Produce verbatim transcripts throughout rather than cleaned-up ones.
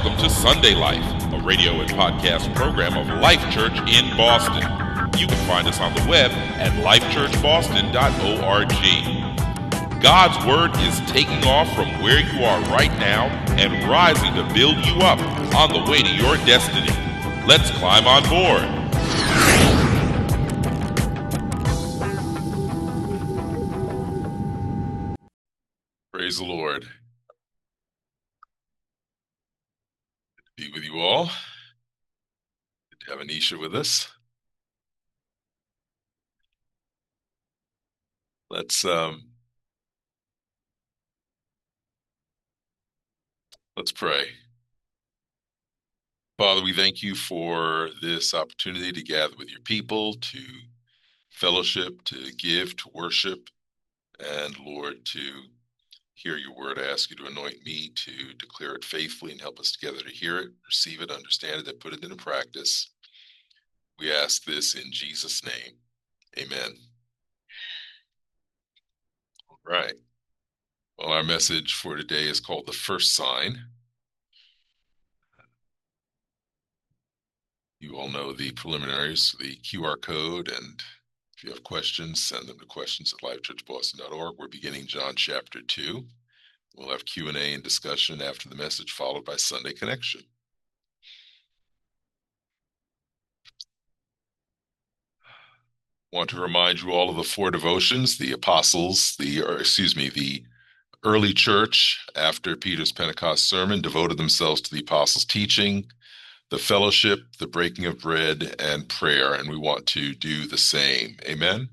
Welcome to Sunday Life, a radio and podcast program of Life Church in Boston. You can find us on the web at life church boston dot org. God's Word is taking off from where you are right now and rising to build you up on the way to your destiny. Let's climb on board. Praise the Lord. Good to be with you all. Good to have Anisha with us. Let's um, let's pray. Father, we thank you for this opportunity to gather with your people, to fellowship, to give, to worship, and Lord, to hear your word. I ask you to anoint me to declare it faithfully and help us together to hear it, receive it, understand it, and put it into practice. We ask this in Jesus' name. Amen. All right. Well, our message for today is called The First Sign. You all know the preliminaries, the Q R code, and if you have questions, send them to questions at life church boston dot org. We're beginning John chapter two. We'll have Q and A and discussion after the message, followed by Sunday Connection. Want to remind you all of the four devotions. The apostles, the, or excuse me, the early church after Peter's Pentecost sermon devoted themselves to the apostles' teaching, the fellowship, the breaking of bread, and prayer, and we want to do the same. Amen?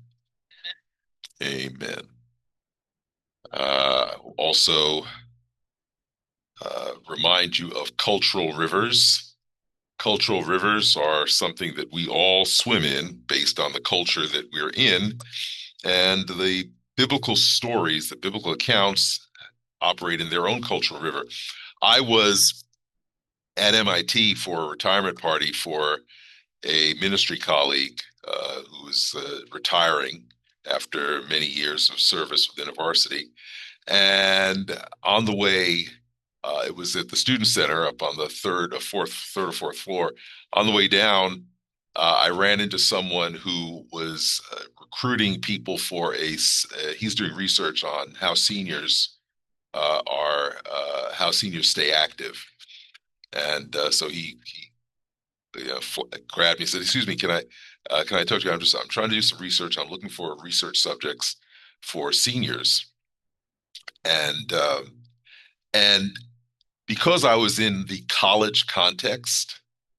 Amen. Uh, also, uh, remind you of cultural rivers. Cultural rivers are something that we all swim in based on the culture that we're in, and the biblical stories, the biblical accounts operate in their own cultural river. I was at M I T for a retirement party for a ministry colleague uh, who was uh, retiring after many years of service within a varsity. And on the way, uh, it was at the student center up on the third or fourth, third or fourth floor. On the way down, uh, I ran into someone who was uh, recruiting people for a. Uh, he's doing research on how seniors uh, are, uh, how seniors stay active, and uh, so he he you know, grabbed me and said, "Excuse me, can I uh, can I talk to you? I'm just I'm trying to do some research. I'm looking for research subjects for seniors." And um, and because I was in the college context,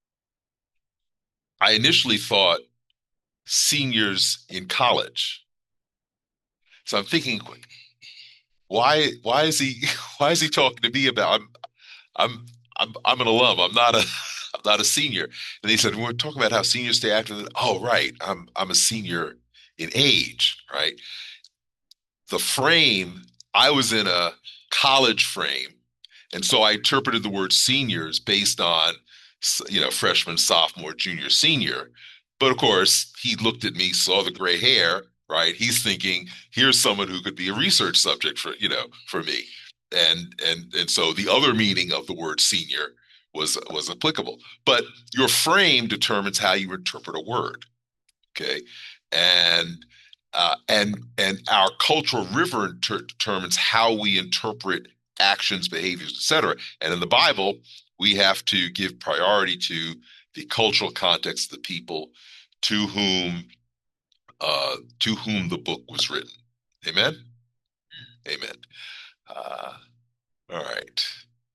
I initially thought seniors in college. So I'm thinking, why why is he why is he talking to me about? I'm I'm I'm I'm an alum. I'm not a I'm not a senior. And he said, we're talking about how seniors stay active. Oh, right. I'm I'm a senior in age, right? The frame, I was in a college frame. And so I interpreted the word seniors based on, you know, freshman, sophomore, junior, senior. But of course, he looked at me, saw the gray hair, right? He's thinking, here's someone who could be a research subject for, you know, for me. And and and so the other meaning of the word senior was was applicable. But your frame determines how you interpret a word. Okay. And uh, and and our cultural river inter- determines how we interpret actions, behaviors, et cetera. And in the Bible, we have to give priority to the cultural context of the people to whom uh, to whom the book was written. Amen. Amen. Uh, all right.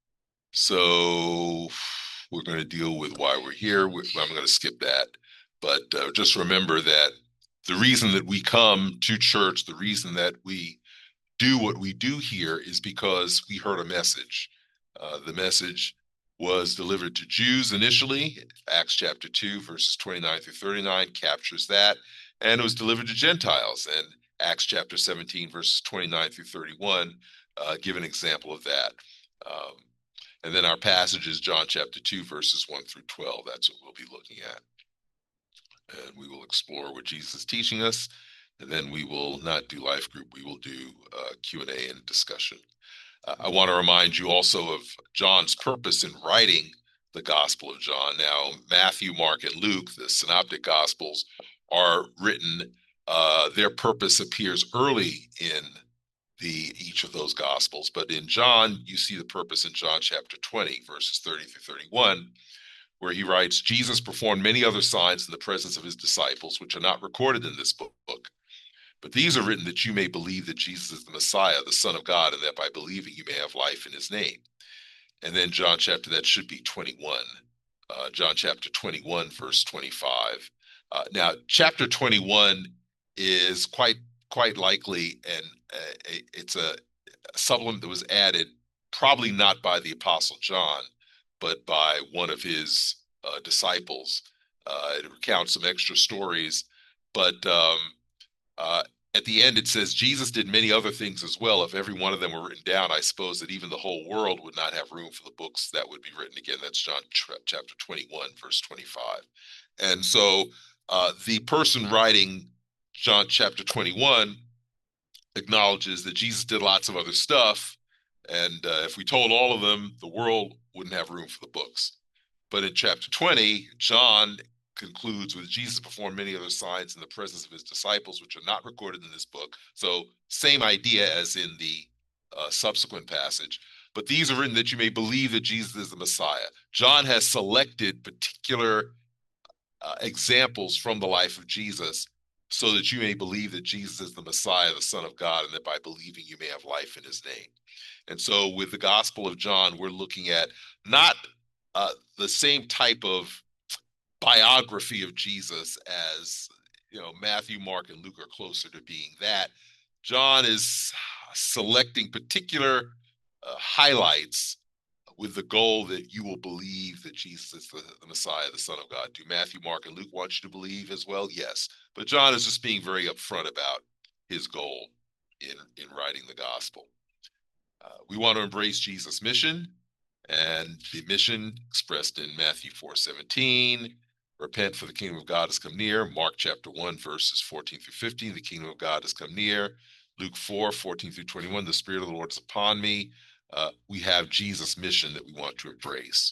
So we're going to deal with why we're here. I'm going to skip that, but uh, just remember that the reason that we come to church, the reason that we do what we do here is because we heard a message. Uh, the message was delivered to Jews initially. Acts chapter two, verses twenty-nine through thirty-nine captures that. And it was delivered to Gentiles. And Acts chapter seventeen, verses twenty-nine through thirty-one, uh, give an example of that. Um, and then our passage is John chapter two, verses one through twelve. That's what we'll be looking at. And we will explore what Jesus is teaching us. And then we will not do life group. We will do uh, Q and A and discussion. Uh, I want to remind you also of John's purpose in writing the Gospel of John. Now, Matthew, Mark, and Luke, the synoptic Gospels, are written. Uh, their purpose appears early in the each of those Gospels, but in John, you see the purpose in John chapter twenty, verses thirty through thirty-one, where he writes, Jesus performed many other signs in the presence of his disciples, which are not recorded in this book. But these are written that you may believe that Jesus is the Messiah, the Son of God, and that by believing you may have life in his name. And then John chapter, that should be twenty-one. Uh, John chapter twenty-one, verse twenty-five. Uh, now, chapter twenty-one is quite quite likely, and uh, it's a, a supplement that was added, probably not by the Apostle John, but by one of his uh, disciples. Uh, it recounts some extra stories, but um, uh, at the end, it says, Jesus did many other things as well. If every one of them were written down, I suppose that even the whole world would not have room for the books that would be written. Again, that's John chapter twenty-one, verse twenty-five. And so uh, the person writing John chapter twenty-one acknowledges that Jesus did lots of other stuff. And uh, if we told all of them, the world wouldn't have room for the books. But in chapter twenty, John concludes with Jesus performed many other signs in the presence of his disciples, which are not recorded in this book. So same idea as in the uh, subsequent passage. But these are written that you may believe that Jesus is the Messiah. John has selected particular uh, examples from the life of Jesus so that you may believe that Jesus is the Messiah, the Son of God, and that by believing you may have life in his name. And so with the Gospel of John, we're looking at not uh, the same type of biography of Jesus as, you know, Matthew, Mark, and Luke are closer to being that. John is selecting particular uh, highlights with the goal that you will believe that Jesus is the, the Messiah, the Son of God. Do Matthew, Mark, and Luke want you to believe as well? Yes. But John is just being very upfront about his goal in, in writing the gospel. Uh, we want to embrace Jesus' mission, and the mission expressed in Matthew four seventeen, repent for the kingdom of God has come near. Mark chapter one, verses fourteen through fifteen, the kingdom of God has come near. Luke four, fourteen through twenty-one, the Spirit of the Lord is upon me. Uh, we have Jesus' mission that we want to embrace.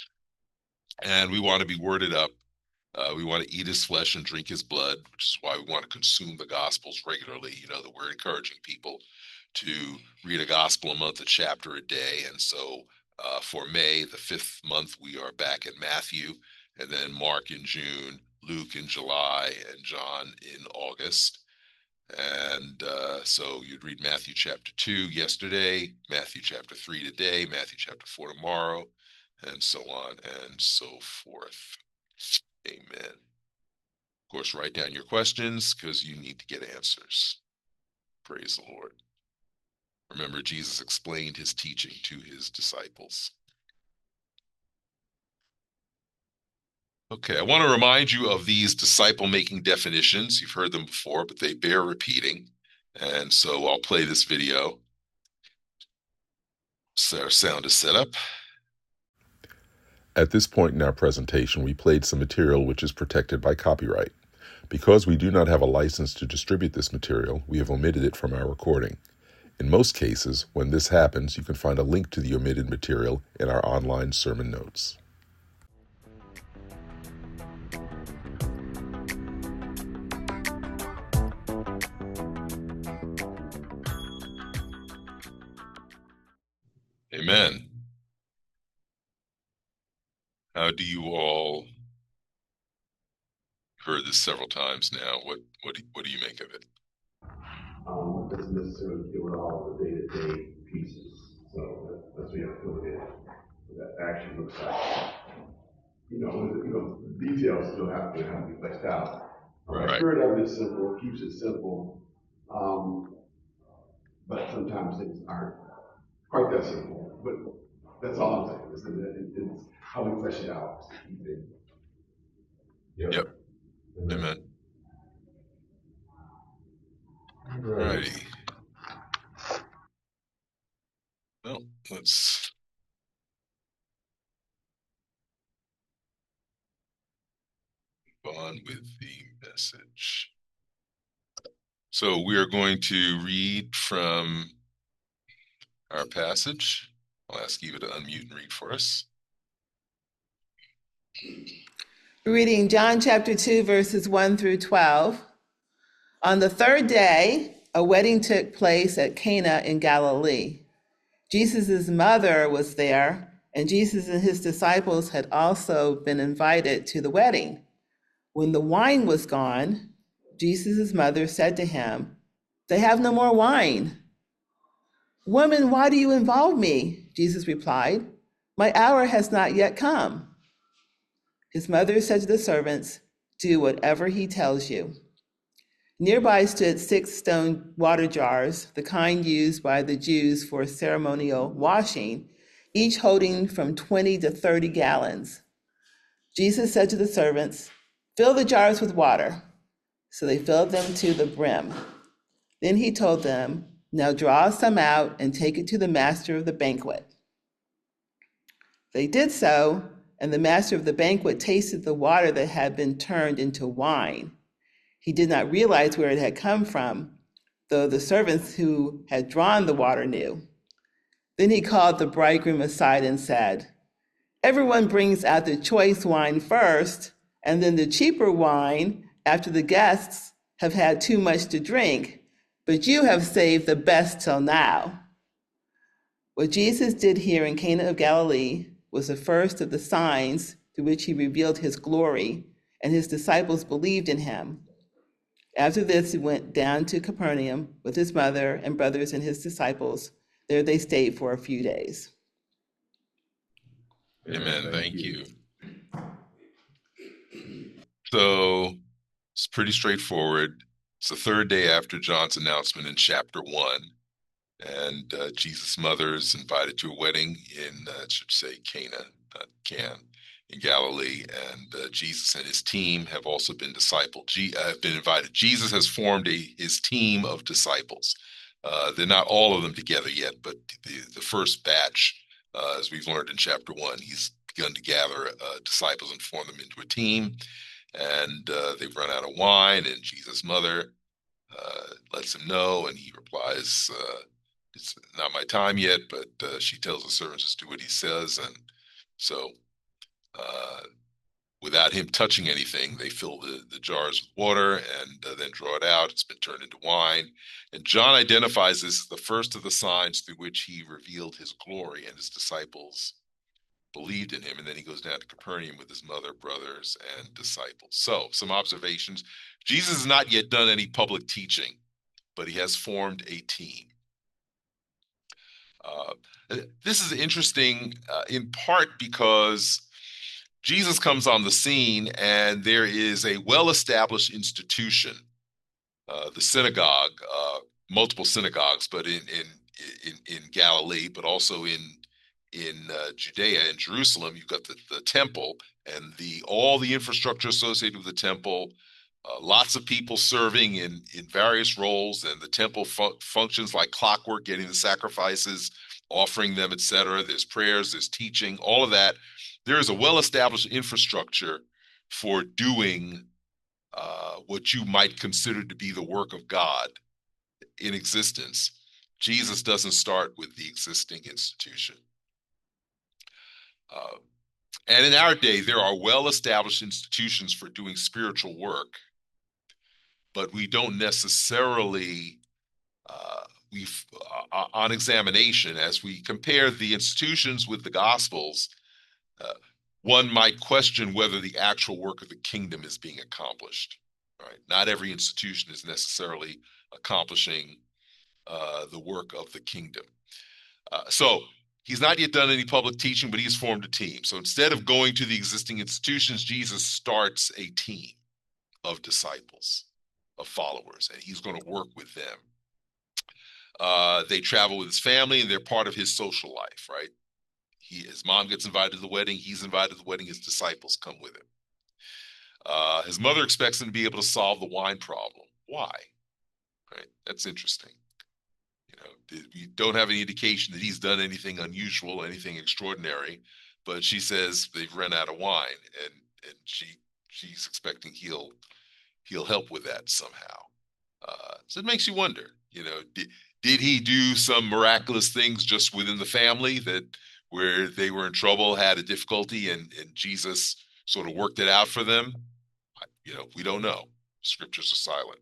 And we want to be worded up. Uh, we want to eat his flesh and drink his blood, which is why we want to consume the Gospels regularly. You know, that we're encouraging people to read a Gospel a month, a chapter a day. And so uh, for May, the fifth month, we are back in Matthew, and then Mark in June, Luke in July, and John in August. And uh, so you'd read Matthew chapter two yesterday, Matthew chapter three today, Matthew chapter four tomorrow, and so on and so forth. Amen. Of course, write down your questions because you need to get answers. Praise the Lord. Remember, Jesus explained his teaching to his disciples. Okay, I want to remind you of these disciple-making definitions. You've heard them before, but they bear repeating. And so I'll play this video. So our sound is set up. At this point in our presentation, we played some material which is protected by copyright. Because we do not have a license to distribute this material, we have omitted it from our recording. In most cases, when this happens, you can find a link to the omitted material in our online sermon notes. Amen. How do you all heard this several times now? What what do, what do you make of it? Um, it doesn't necessarily deal with all the day-to-day pieces. So that, that's what you have to look at. What that action looks like. You know, you know, the details still have to have to be fleshed out. Right. The spirit of it is simple, keeps it simple. Um, but sometimes things aren't quite that simple. But that's all I'm saying. Is that it, it's how we flesh it out. Yep. Yep. Amen. Righty. Well, let's move on with the message. So we are going to read from our passage. I'll ask Eva to unmute and read for us. Reading John chapter two, verses one through twelve. On the third day, a wedding took place at Cana in Galilee. Jesus' mother was there, and Jesus and his disciples had also been invited to the wedding. When the wine was gone, Jesus' mother said to him, "They have no more wine." "Woman, why do you involve me?" Jesus replied, "My hour has not yet come." His mother said to the servants, "Do whatever he tells you." Nearby stood six stone water jars, the kind used by the Jews for ceremonial washing, each holding from twenty to thirty gallons. Jesus said to the servants, "Fill the jars with water." So they filled them to the brim. Then he told them, "Now draw some out and take it to the master of the banquet." They did so, and the master of the banquet tasted the water that had been turned into wine. He did not realize where it had come from, though the servants who had drawn the water knew. Then he called the bridegroom aside and said, "Everyone brings out the choice wine first, and then the cheaper wine after the guests have had too much to drink, but you have saved the best till now." What Jesus did here in Cana of Galilee was the first of the signs through which he revealed his glory, and his disciples believed in him. After this, he went down to Capernaum with his mother and brothers and his disciples. There they stayed for a few days. Amen. Thank you. So it's pretty straightforward. It's the third day after John's announcement in chapter one. And uh, Jesus' mother is invited to a wedding in, uh, it should say Cana, not Can, in Galilee. And uh, Jesus and his team have also been discipled, G- uh, have been invited. Jesus has formed a, his team of disciples. Uh, they're not all of them together yet, but the, the first batch, uh, as we've learned in chapter one, he's begun to gather uh, disciples and form them into a team. And uh, they've run out of wine, and Jesus' mother uh, lets him know, and he replies, uh, "It's not my time yet," but uh, she tells the servants just do what he says. And so uh, without him touching anything, they fill the, the jars with water and uh, then draw it out. It's been turned into wine. And John identifies this as the first of the signs through which he revealed his glory, and his disciples believed in him. And then he goes down to Capernaum with his mother, brothers, and disciples. So some observations. Jesus has not yet done any public teaching, but he has formed a team. Uh, this is interesting uh, in part because Jesus comes on the scene and there is a well-established institution, uh, the synagogue, uh, multiple synagogues, but in, in in in Galilee, but also in in uh, Judea, in Jerusalem. You've got the, the temple and the all the infrastructure associated with the temple. Uh, lots of people serving in, in various roles, and the temple fu- functions like clockwork, getting the sacrifices, offering them, et cetera. There's prayers, there's teaching, all of that. There is a well-established infrastructure for doing uh, what you might consider to be the work of God in existence. Jesus doesn't start with the existing institution. Uh, and in our day, there are well-established institutions for doing spiritual work, but we don't necessarily, uh, we uh, on examination, as we compare the institutions with the Gospels, uh, one might question whether the actual work of the kingdom is being accomplished. Right? Not every institution is necessarily accomplishing uh, the work of the kingdom. Uh, so he's not yet done any public teaching, but he's formed a team. So instead of going to the existing institutions, Jesus starts a team of disciples, of followers, and he's going to work with them. Uh, they travel with his family, and they're part of his social life, right? He, his mom gets invited to the wedding. He's invited to the wedding. His disciples come with him. Uh, his mother expects him to be able to solve the wine problem. Why? Right? That's interesting. You know, we don't have any indication that he's done anything unusual, anything extraordinary, but she says they've run out of wine, and and she she's expecting he'll he'll help with that somehow. Uh, so it makes you wonder, you know, did, Did he do some miraculous things just within the family that where they were in trouble, had a difficulty, and, and Jesus sort of worked it out for them? You know, we don't know. Scriptures are silent.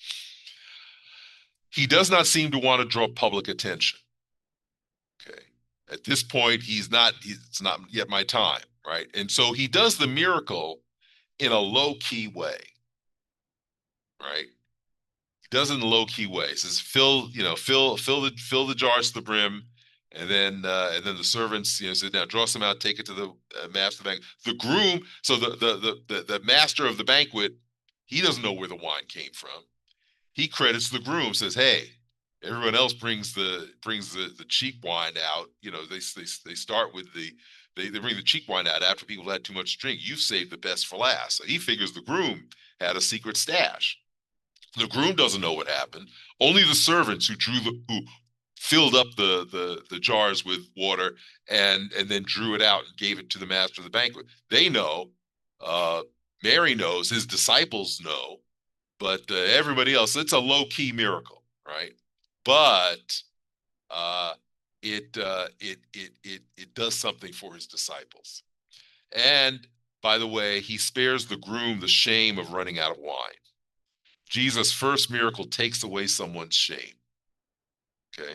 He does not seem to want to draw public attention. Okay. At this point, he's not, it's not yet my time, right? And so he does the miracle in a low-key way, right? He does it in a low-key way. He says, fill, you know, fill, fill the, fill the jars to the brim, and then, uh, and then the servants, you know, said, now draw some out, take it to the uh, master of the banquet. The groom, so the, the the the the master of the banquet, he doesn't know where the wine came from. He credits the groom, says, hey, everyone else brings the brings the the cheap wine out. You know, they they they start with the they, they bring the cheap wine out after people had too much to drink. You saved the best for last. So he figures the groom had a secret stash. The groom doesn't know what happened. Only the servants who drew the who filled up the the the jars with water and and then drew it out and gave it to the master of the banquet. They know. Uh, Mary knows. His disciples know. But uh, everybody else, it's a low-key miracle, right? But uh, it, uh, it it it it does something for his disciples. And by the way, he spares the groom the shame of running out of wine. Jesus' first miracle takes away someone's shame. Okay.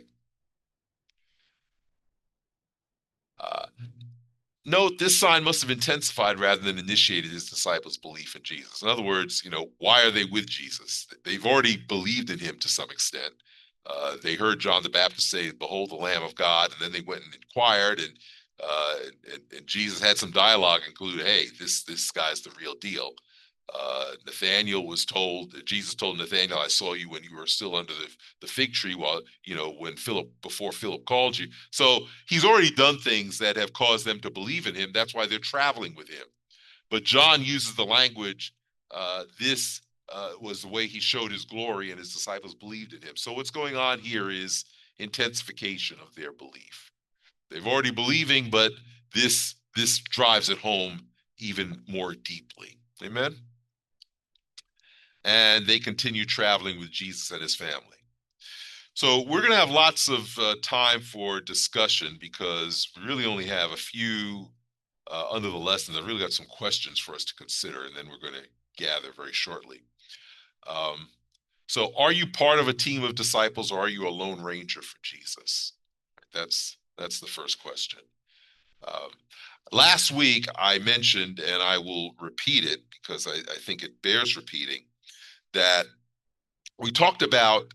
Uh, Note, this sign must have intensified rather than initiated his disciples' belief in Jesus. In other words, you know, why are they with Jesus? They've already believed in him to some extent. Uh, they heard John the Baptist say, behold the Lamb of God, and then they went and inquired, and, uh, and, and Jesus had some dialogue include, hey, this, this guy's the real deal. Uh, Nathaniel was told, Jesus told Nathaniel, I saw you when you were still under the, the fig tree while, you know, when Philip, before Philip called you. So he's already done things that have caused them to believe in him. That's why they're traveling with him. But John uses the language, uh, this uh, was the way he showed his glory and his disciples believed in him. So what's going on here is intensification of their belief. They've already believing, but this, this drives it home even more deeply. Amen? And they continue traveling with Jesus and his family. So we're going to have lots of uh, time for discussion because we really only have a few uh, under the lesson. I've really got some questions for us to consider, and then we're going to gather very shortly. Um, so are you part of a team of disciples, or are you a lone ranger for Jesus? That's, that's the first question. Um, last week I mentioned, and I will repeat it because I, I think it bears repeating, that we talked about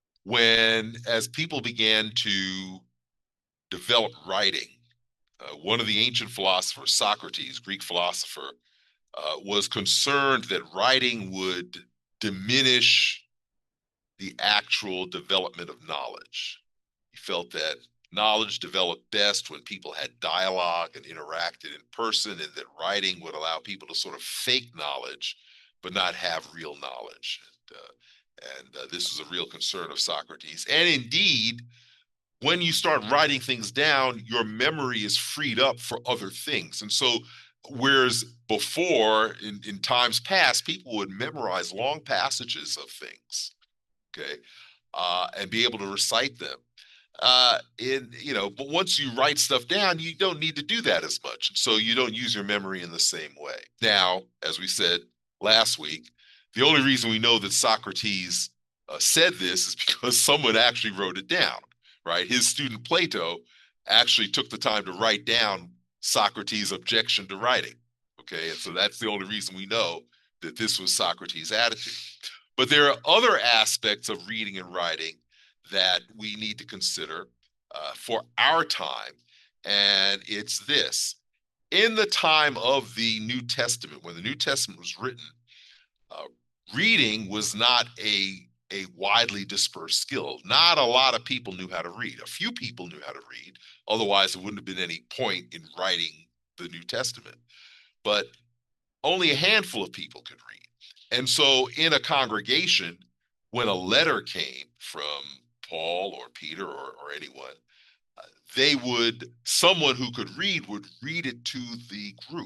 when, as people began to develop writing, uh, one of the ancient philosophers, Socrates, Greek philosopher, uh, was concerned that writing would diminish the actual development of knowledge. He felt that knowledge developed best when people had dialogue and interacted in person, and that writing would allow people to sort of fake knowledge but not have real knowledge. And, uh, and uh, this was a real concern of Socrates. And indeed, when you start writing things down, your memory is freed up for other things. And so, whereas before, in, in times past, people would memorize long passages of things, okay, uh, and be able to recite them. Uh, in, you know, but once you write stuff down, you don't need to do that as much. So you don't use your memory in the same way. Now, as we said last week, the only reason we know that Socrates uh, said this is because someone actually wrote it down, right? His student Plato actually took the time to write down Socrates' objection to writing, okay? And so that's the only reason we know that this was Socrates' attitude. But there are other aspects of reading and writing that we need to consider uh, for our time, and it's this. In the time of the New Testament, when the New Testament was written, uh, reading was not a, a widely dispersed skill. Not a lot of people knew how to read. A few people knew how to read. Otherwise, there wouldn't have been any point in writing the New Testament. But only a handful of people could read. And so in a congregation, when a letter came from Paul or Peter or, or anyone, uh, they would, someone who could read would read it to the group,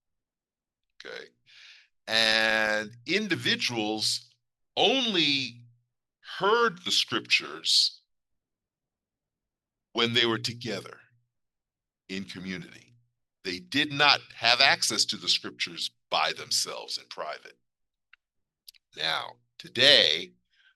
okay? And individuals only heard the scriptures when they were together in community. They did not have access to the scriptures by themselves in private. Now, today,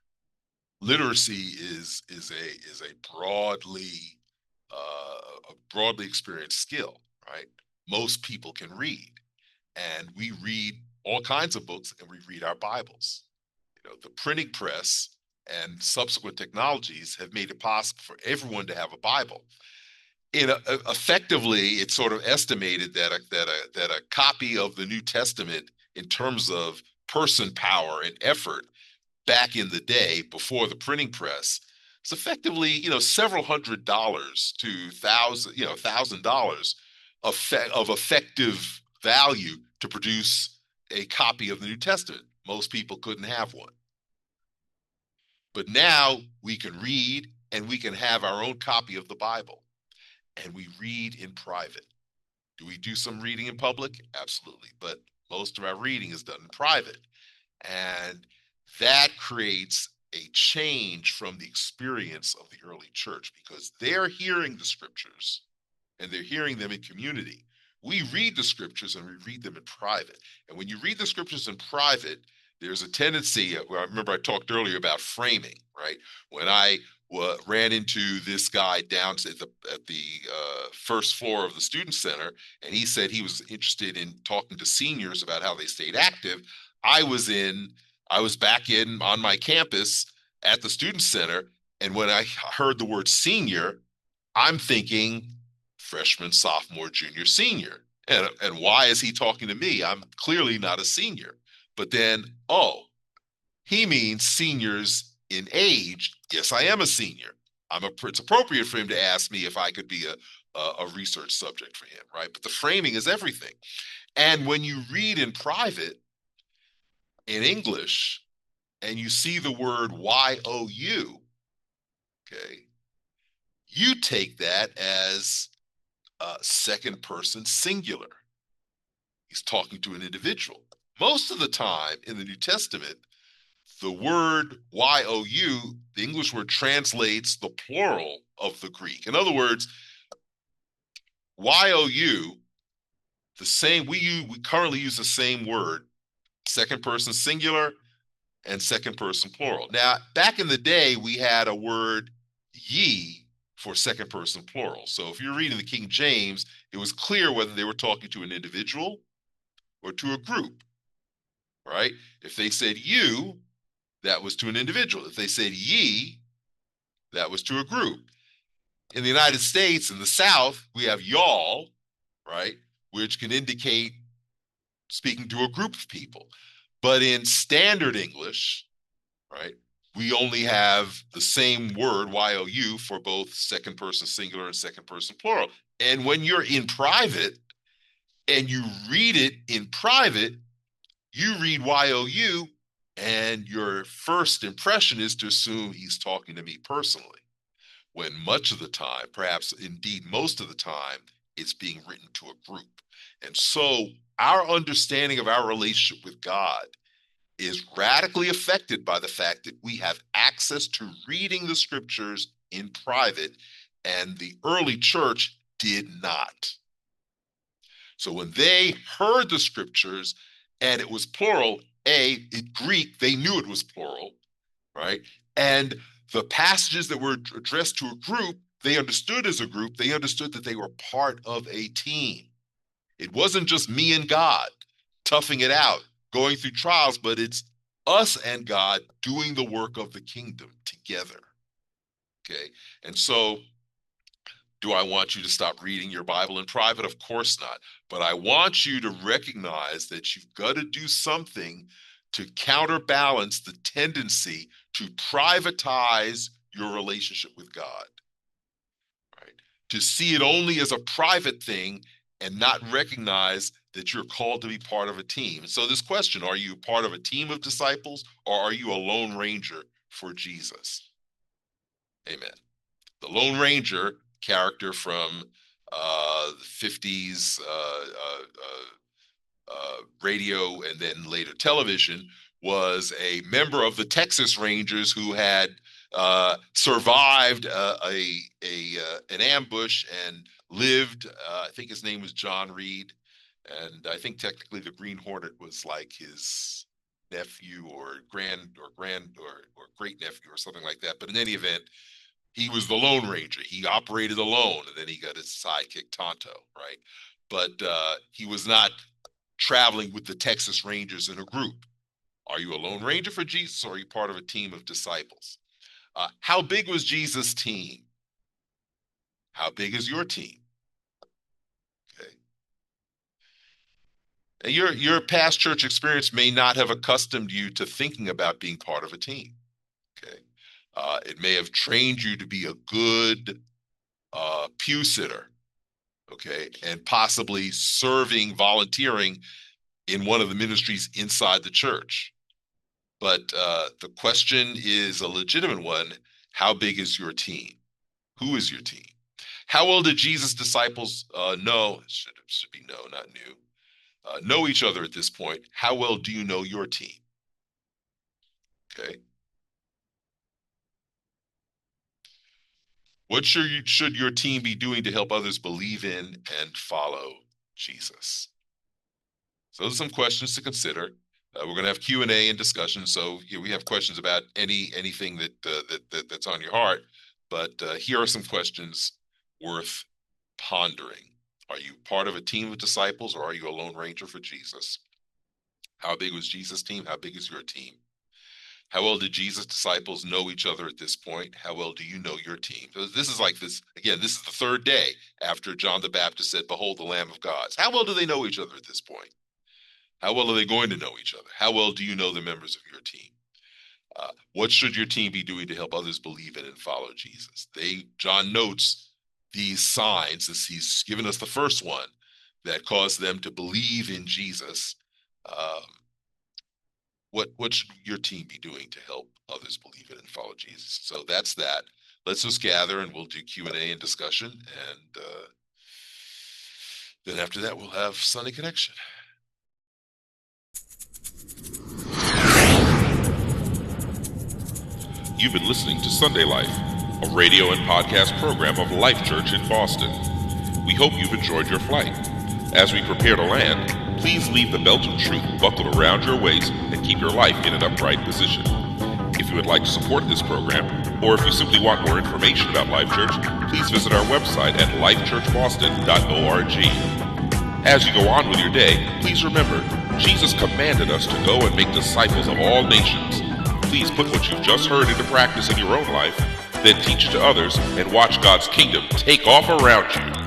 literacy is, is, a, is a broadly uh, a broadly experienced skill, right? Most people can read, and we read all kinds of books, and we read our Bibles. You know, the printing press and subsequent technologies have made it possible for everyone to have a Bible. In a, effectively, it's sort of estimated that a, that a that a copy of the New Testament, in terms of person power and effort, back in the day before the printing press, it's effectively, you know, several hundred dollars to thousand, you know, thousand dollars of, of effective value to produce a copy of the New Testament. Most people couldn't have one. But now we can read, and we can have our own copy of the Bible, and we read in private. Do we do some reading in public? Absolutely. But most of our reading is done in private. And that creates a change from the experience of the early church, because they're hearing the scriptures and they're hearing them in community. We read the scriptures and we read them in private. And when you read the scriptures in private, there's a tendency, well, I remember I talked earlier about framing, right? When I uh, ran into this guy down at the, at the uh, first floor of the Student Center, and he said he was interested in talking to seniors about how they stayed active, I was in I was back in on my campus at the Student Center, and when I heard the word senior, I'm thinking freshman, sophomore, junior, senior. And, and why is he talking to me? I'm clearly not a senior. But then, oh, he means seniors in age. Yes, I am a senior. I'm a, it's appropriate for him to ask me if I could be a, a, a research subject for him, right? But the framing is everything. And when you read in private, in English, and you see the word Y O U, okay, you take that as a second person singular. He's talking to an individual. Most of the time in the New Testament, the word Y O U, the English word, translates the plural of the Greek. In other words, Y O U, the same, we, use, we currently use the same word, second person singular and second person plural. Now, back in the day, we had a word ye for second person plural. So if you're reading the King James, it was clear whether they were talking to an individual or to a group, right? If they said you, that was to an individual. If they said ye, that was to a group. In the United States, in the South, we have y'all, right, which can indicate speaking to a group of people. But in standard English, right, we only have the same word, Y O U, for both second person singular and second person plural. And when you're in private and you read it in private, you read Y O U, and your first impression is to assume he's talking to me personally, when much of the time, perhaps indeed most of the time, it's being written to a group. And so our understanding of our relationship with God is radically affected by the fact that we have access to reading the scriptures in private, and the early church did not. So when they heard the scriptures and it was plural, A, in Greek, they knew it was plural, right? And the passages that were addressed to a group, they understood as a group, they understood that they were part of a team. It wasn't just me and God toughing it out, going through trials, but it's us and God doing the work of the kingdom together, okay? And so, do I want you to stop reading your Bible in private? Of course not. But I want you to recognize that you've got to do something to counterbalance the tendency to privatize your relationship with God, right? To see it only as a private thing and not recognize that you're called to be part of a team. So this question, are you part of a team of disciples, or are you a lone ranger for Jesus? Amen. The Lone Ranger character from uh, the fifties uh, uh, uh, uh, radio and then later television was a member of the Texas Rangers who had uh, survived uh, a a uh, an ambush and lived. Uh, I think his name was John Reed, and I think technically the Green Hornet was like his nephew or grand or grand or or great nephew or something like that. But in any event, he was the Lone Ranger. He operated alone, and then he got his sidekick Tonto, right? But uh, he was not traveling with the Texas Rangers in a group. Are you a Lone Ranger for Jesus, or are you part of a team of disciples? Uh, how big was Jesus' team? How big is your team? Okay. And your, your past church experience may not have accustomed you to thinking about being part of a team. Okay. Uh, it may have trained you to be a good uh, pew sitter, okay, and possibly serving, volunteering in one of the ministries inside the church. But uh, the question is a legitimate one. How big is your team? Who is your team? How well did Jesus' disciples uh, know, should, should be know, not new, uh, know each other at this point? How well do you know your team? Okay. What should, you, should your team be doing to help others believe in and follow Jesus? So those are some questions to consider. Uh, we're going to have Q and A and discussion. So here we have questions about any anything that, uh, that, that that's on your heart. But uh, here are some questions worth pondering. Are you part of a team of disciples, or are you a Lone Ranger for Jesus? How big was Jesus' team? How big is your team? How well did Jesus' disciples know each other at this point? How well do you know your team? So this is like this, again, this is the third day after John the Baptist said, "Behold the Lamb of God." How well do they know each other at this point? How well are they going to know each other? How well do you know the members of your team? Uh, what should your team be doing to help others believe in and follow Jesus? They, John notes these signs, as he's given us the first one, that caused them to believe in Jesus. Um, what, what should your team be doing to help others believe in and follow Jesus? So that's that. Let's just gather and we'll do Q and A and discussion. And uh, then after that, we'll have Sunday Connection. You've been listening to Sunday Life, a radio and podcast program of Life Church in Boston. We hope you've enjoyed your flight. As we prepare to land, please leave the belt of truth buckled around your waist and keep your life in an upright position. If you would like to support this program, or if you simply want more information about Life Church, please visit our website at life church boston dot org. As you go on with your day, please remember, Jesus commanded us to go and make disciples of all nations. Please put what you've just heard into practice in your own life, then teach it to others, and watch God's kingdom take off around you.